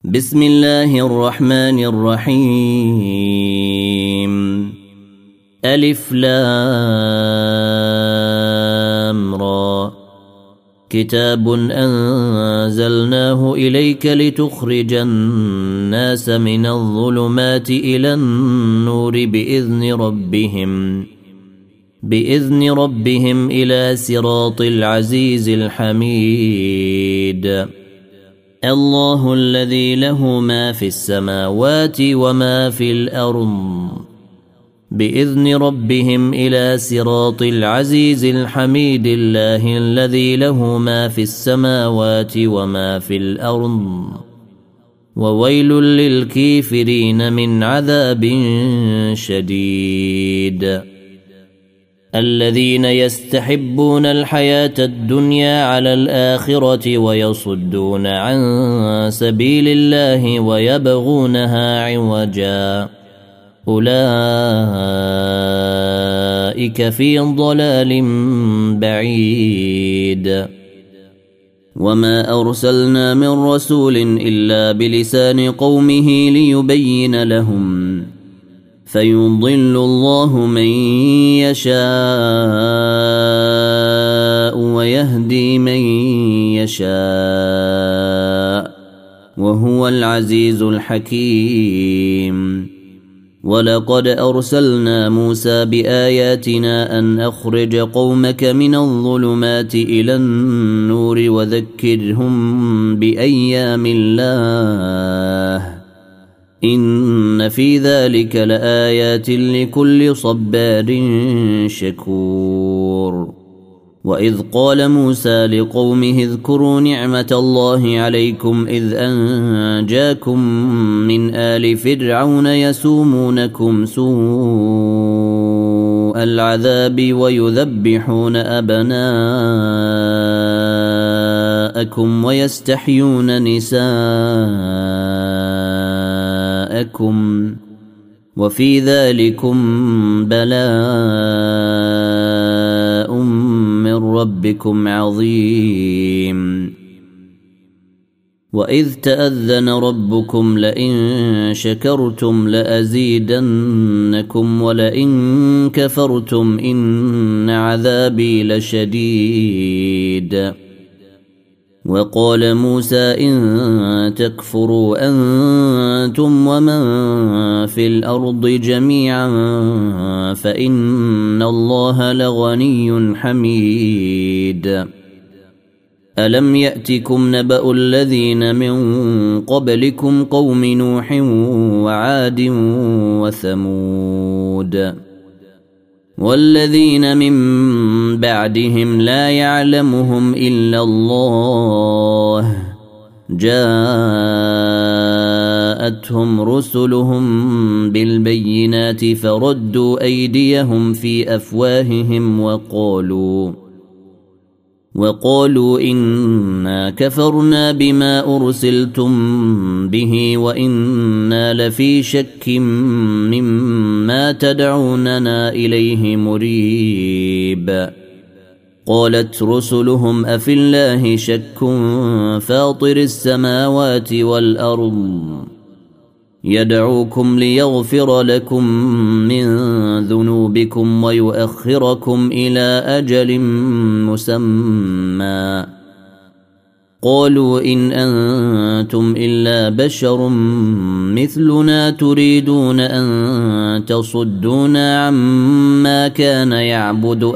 بسم الله الرحمن الرحيم. ألف لام را. كتاب أنزلناه إليك لتخرج الناس من الظلمات إلى النور بإذن ربهم إلى صراط العزيز الحميد. الله الذي له ما في السماوات وما في الأرض بإذن ربهم إلى صراط العزيز الحميد. الله الذي له ما في السماوات وما في الأرض وويل للكافرين من عذاب شديد. الذين يستحبون الحياة الدنيا على الآخرة ويصدون عن سبيل الله ويبغونها عوجا أولئك في ضلال بعيد. وما أرسلنا من رسول إلا بلسان قومه ليبين لهم فيضل الله من يشاء ويهدي من يشاء وهو العزيز الحكيم. ولقد أرسلنا موسى بآياتنا أن أخرج قومك من الظلمات إلى النور وذكرهم بأيام الله إن في ذلك لآيات لكل صبار شكور. وإذ قال موسى لقومه اذكروا نعمة الله عليكم إذ أنجاكم من آل فرعون يسومونكم سوء العذاب ويذبحون أبناءكم ويستحيون نساءكم وفي ذلكم بلاء من ربكم عظيم. وإذ تأذن ربكم لئن شكرتم لأزيدنكم ولئن كفرتم إن عذابي لشديد. وقال موسى إن تكفروا أنتم ومن في الأرض جميعا فإن الله لغني حميد. ألم يأتكم نبأ الذين من قبلكم قوم نوح وعاد وثمود والذين من بعدهم لا يعلمهم إلا الله جاءتهم رسلهم بالبينات فردوا أيديهم في أفواههم وقالوا إنا كفرنا بما أرسلتم به وإنا لفي شك مما تدعوننا إليه مريب. قالت رسلهم أفي الله شك فاطر السماوات والأرض يدعوكم ليغفر لكم من ذنوبكم ويؤخركم إلى أجل مسمى قالوا إن أنتم إلا بشر مثلنا تريدون أن تصدونا عما كان يعبد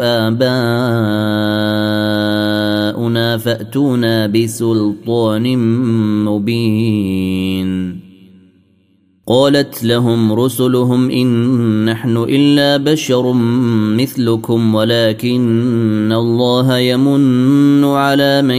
آباؤنا فأتونا بسلطان مبين. قالت لهم رسلهم إن نحن إلا بشر مثلكم ولكن الله يمن على من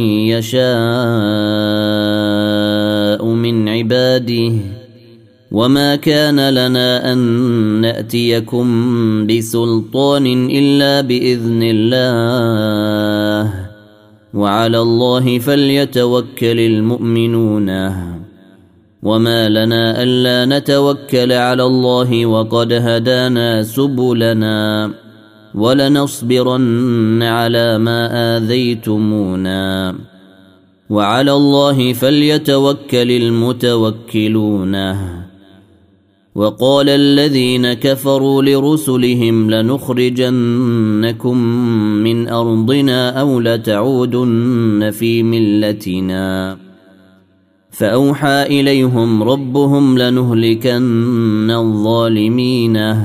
يشاء من عباده وما كان لنا أن نأتيكم بسلطان إلا بإذن الله وعلى الله فليتوكل المؤمنون. وما لنا ألا نتوكل على الله وقد هدانا سبلنا ولنصبرن على ما آذيتمونا وعلى الله فليتوكل المتوكلون. وقال الذين كفروا لرسلهم لنخرجنكم من أرضنا أو لتعودن في ملتنا فأوحى إليهم ربهم لنهلكن الظالمين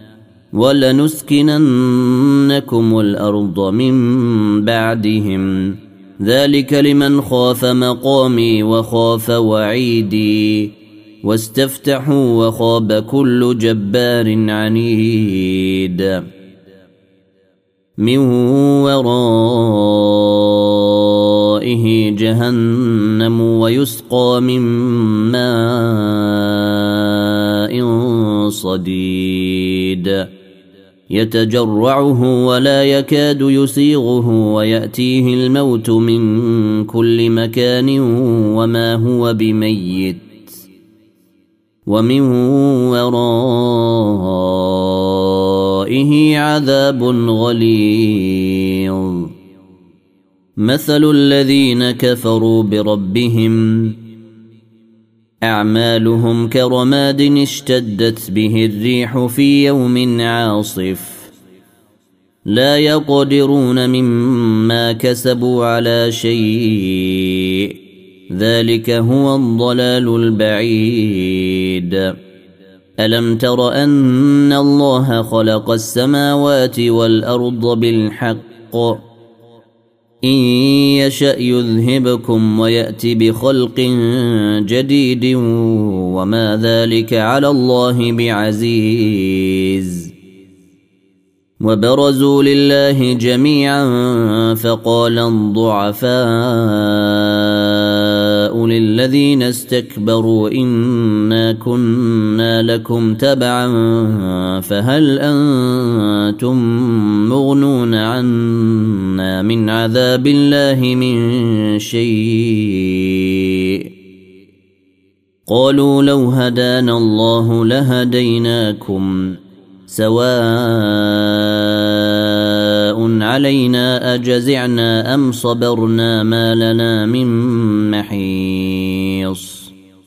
ولنسكننكم الأرض من بعدهم ذلك لمن خاف مقامي وخاف وعيدي واستفتحوا وخاب كل جبار عنيد. من ورائه جهنم ويسقى من ماء صديد يتجرعه ولا يكاد يسيغه ويأتيه الموت من كل مكان وما هو بميت ومن ورائه عذاب غليظ. مثل الذين كفروا بربهم أعمالهم كرماد اشتدت به الريح في يوم عاصف لا يقدرون مما كسبوا على شيء ذلك هو الضلال البعيد. ألم تر أن الله خلق السماوات والأرض بالحق إن يشأ يذهبكم ويأتي بخلق جديد وما ذلك على الله بعزيز. وبرزوا لله جميعا فقال الضعفاء للذين استكبروا إنا كنا لكم تبعا فهل أنتم مغنون عنا من عذاب الله من شيء قالوا لو هدانا الله لهديناكم سواء علينا أجزعنا أم صبرنا ما لنا من محيص.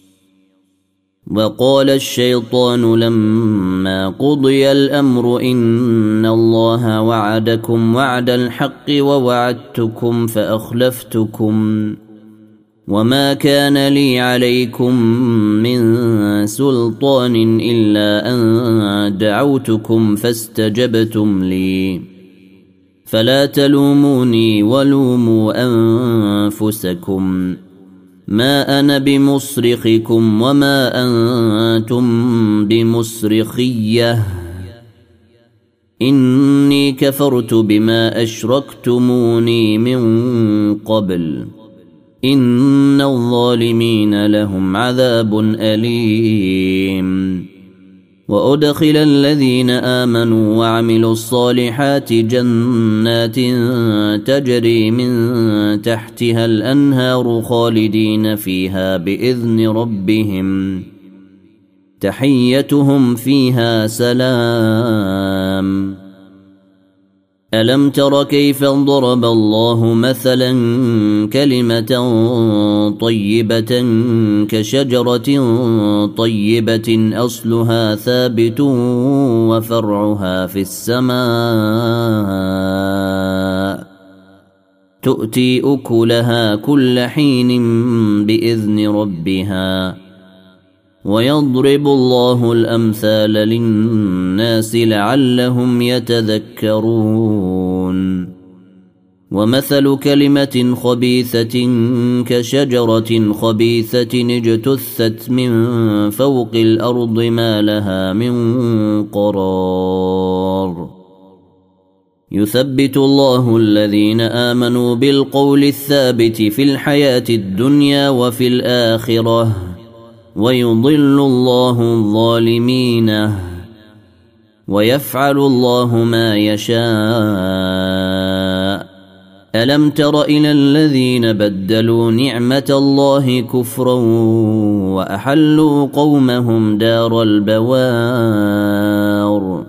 وقال الشيطان لما قضي الأمر إن الله وعدكم وعد الحق ووعدتكم فأخلفتكم وما كان لي عليكم من سلطان إلا أن دعوتكم فاستجبتم لي فلا تلوموني ولوموا أنفسكم ما أنا بمصرخكم وما أنتم بمصرخية إني كفرت بما أشركتموني من قبل إن الظالمين لهم عذاب أليم. وأدخل الذين آمنوا وعملوا الصالحات جنات تجري من تحتها الأنهار خالدين فيها بإذن ربهم تحيتهم فيها سلام. ألم تر كيف ضرب الله مثلا كلمة طيبة كشجرة طيبة أصلها ثابت وفرعها في السماء تؤتي أكلها كل حين بإذن ربها ويضرب الله الأمثال للناس لعلهم يتذكرون. ومثل كلمة خبيثة كشجرة خبيثة اجتثت من فوق الأرض ما لها من قرار يثبت الله الذين آمنوا بالقول الثابت في الحياة الدنيا وفي الآخرة ويضل الله الظالمين ويفعل الله ما يشاء. ألم تر إلى الذين بدلوا نعمة الله كفرا وأحلوا قومهم دار البوار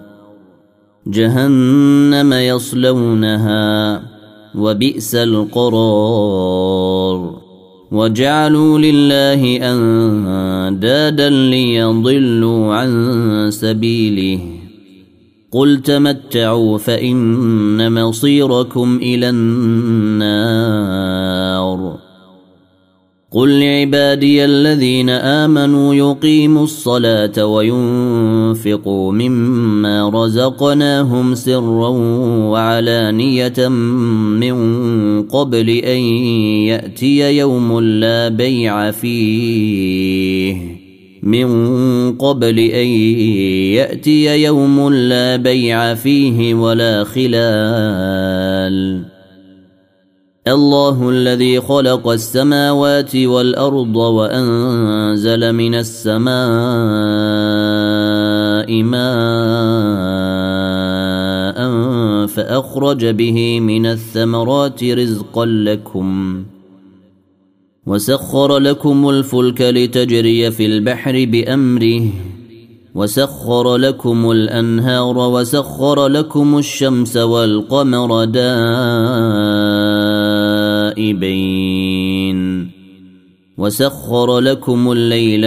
جهنم يصلونها وبئس القرار. وجعلوا لله أندادا ليضلوا عن سبيله قل تمتعوا فإن مصيركم إلى النار قل لعبادي الذين آمنوا يقيموا الصلاة وينفقوا مما رزقناهم سرا وعلانية من قبل أن يأتي يوم لا بيع فيه ولا خلال الله الذي خلق السماوات والأرض وأنزل من السماء ماء فأخرج به من الثمرات رزقا لكم وسخر لكم الفلك لتجري في البحر بأمره وسخر لكم الأنهار وسخر لكم الشمس والقمر دائبين وسخر لكم الليل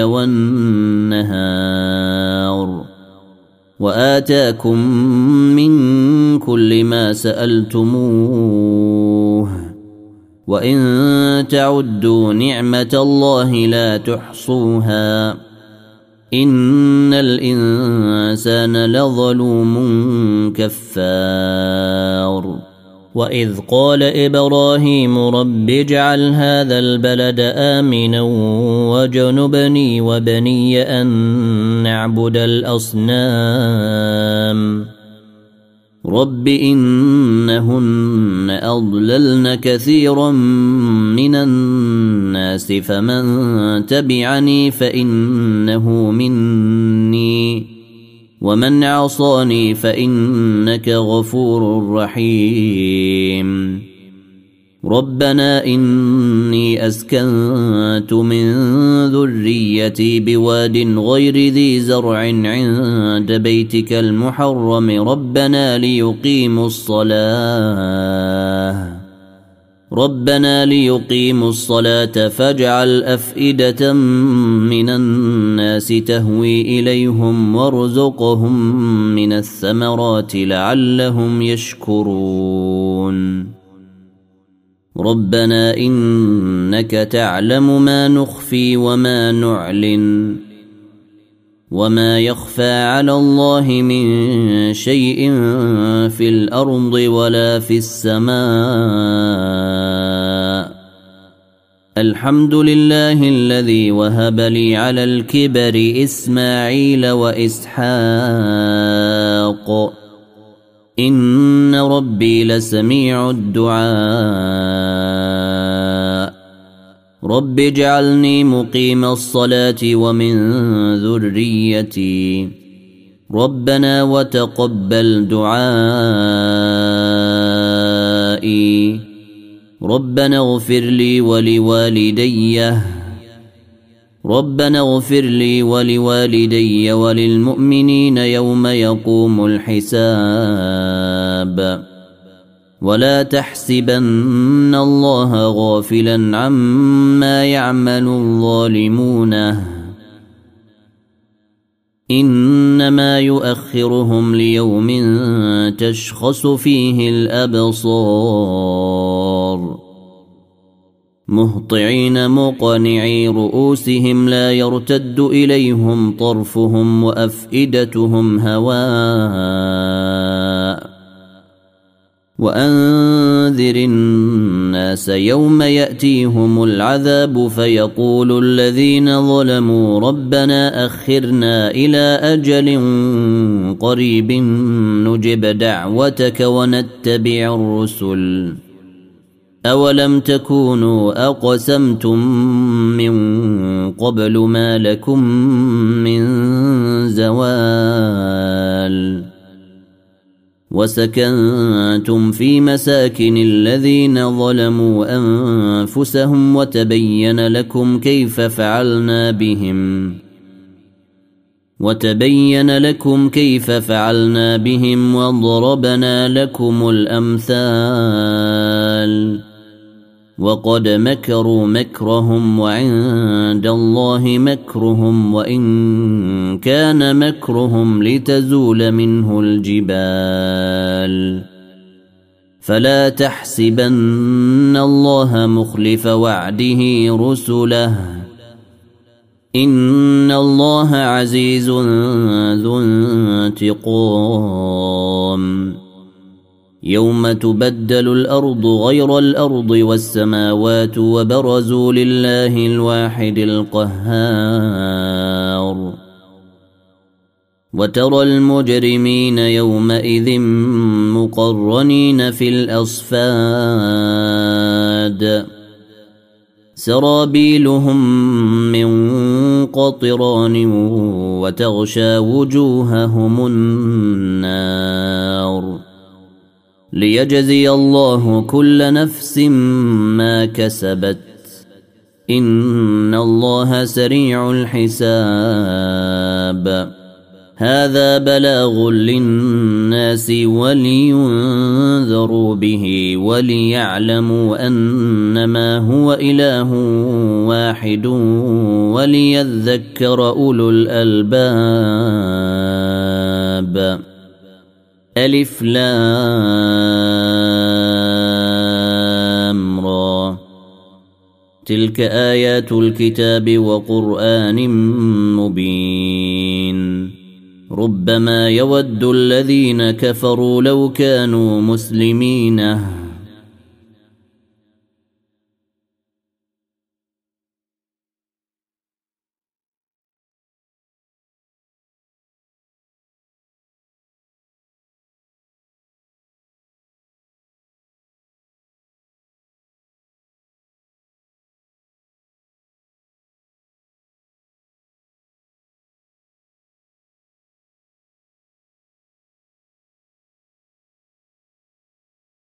والنهار وآتاكم من كل ما سألتموه وإن تعدوا نعمة الله لا تحصوها إن الإنسان لظلوم كفار وإذ قال إبراهيم رب اجعل هذا البلد آمنا وجنبني وبني أن نعبد الأصنام رب إنهن أضللن كثيرا من الناس فمن تبعني فإنه مني ومن عصاني فإنك غفور رحيم ربنا إني أسكنت من ذريتي بواد غير ذي زرع عند بيتك المحرم ربنا ليقيموا الصلاة فاجعل أفئدة من الناس تهوي إليهم وارزقهم من الثمرات لعلهم يشكرون ربنا إنك تعلم ما نخفي وما نعلن وما يخفى على الله من شيء في الأرض ولا في السماء الحمد لله الذي وهب لي على الكبر إسماعيل وإسحاق إن ربي لسميع الدعاء رب اجعلني مقيم الصلاة ومن ذريتي ربنا وتقبل دعائي ربنا اغفر لي ولوالدي وللمؤمنين يوم يقوم الحساب ولا تحسبن الله غافلا عما يعمل الظالمون إنما يؤخرهم ليوم تشخص فيه الأبصار مهطعين مقنعي رؤوسهم لا يرتد إليهم طرفهم وأفئدتهم هواء وأنذر الناس يوم يأتيهم العذاب فيقول الذين ظلموا ربنا أخرنا إلى أجل قريب نجب دعوتك ونتبع الرسل أولم تكونوا أقسمتم من قبل ما لكم من زوال وسكنتم في مساكن الذين ظلموا أنفسهم وتبين لكم كيف فعلنا بهم وضربنا لكم الأمثال وقد مكروا مكرهم وعند الله مكرهم وإن كان مكرهم لتزول منه الجبال فلا تحسبن الله مخلف وعده رسله إن الله عزيز ذو انتقام يوم تبدل الأرض غير الأرض والسماوات وبرزوا لله الواحد القهار وترى المجرمين يومئذ مقرنين في الأصفاد سرابيلهم من قطران وتغشى وجوههم النار ليجزي الله كل نفس ما كسبت إن الله سريع الحساب هذا بلاغ للناس ولينذروا به وليعلموا أنما هو إله واحد وليذكر أولو الألباب ألف لام را تلك آيات الكتاب وقرآن مبين ربما يود الذين كفروا لو كانوا مسلمين